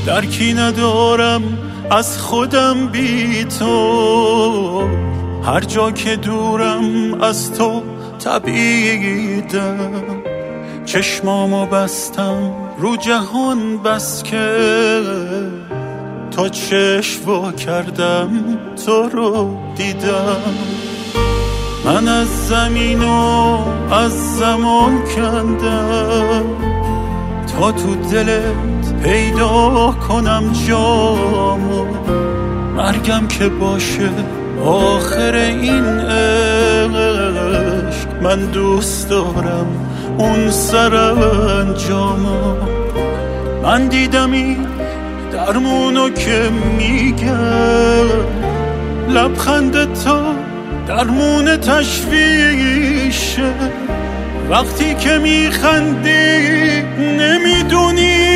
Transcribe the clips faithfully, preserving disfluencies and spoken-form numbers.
درکی ندارم از خودم بی تو، هر جا که دورم از تو تبعیدم. چشمامو بستم رو جهان بس که تا چشم وا کردم تو رو دیدم. من از زمین و از زمان کندم تا تو دلت پیدا کنم جامو. مرگم که باشه آخر این عشق، من دوست دارم اون سرانجامو. من دیدم این درمونو که میگم، لبخند تو درمون تشویشه. وقتی که میخندی نمیدونی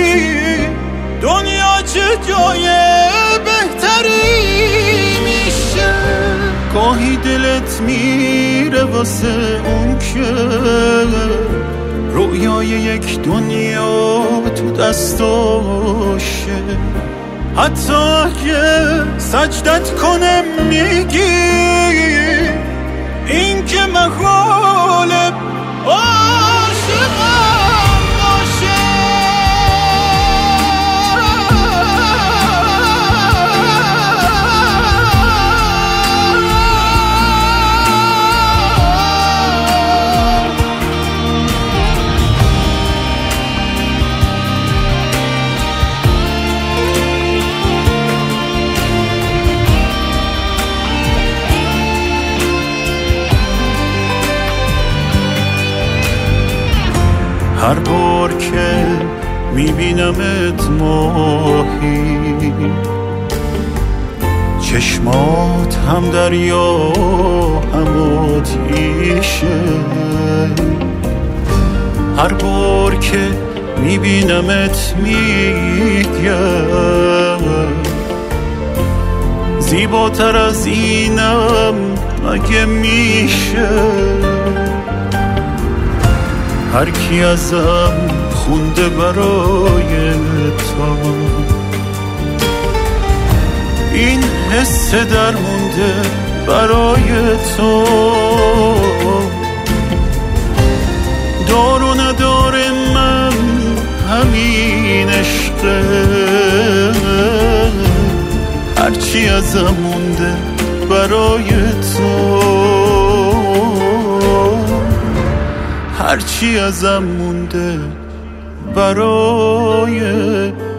دنیا چه جای بهتری میشه. گاهی دلت میره واسه اون که رویای یک دنیا تو دستاشه. حتی اگه سجدت کنم میگی این که محاله عاشقم باشه. هر بار که میبینمت ماهی، چشمات هم دریا هم آتیشه. هر بار که میبینمت میگم زیباتر از اینم مگه میشه. هر کی ازم خونده برای تو این حس درمونده برای تو. دار و نداره من همین عشقه، هرچی ازم مونده برای تو، هرچی ازم مونده برای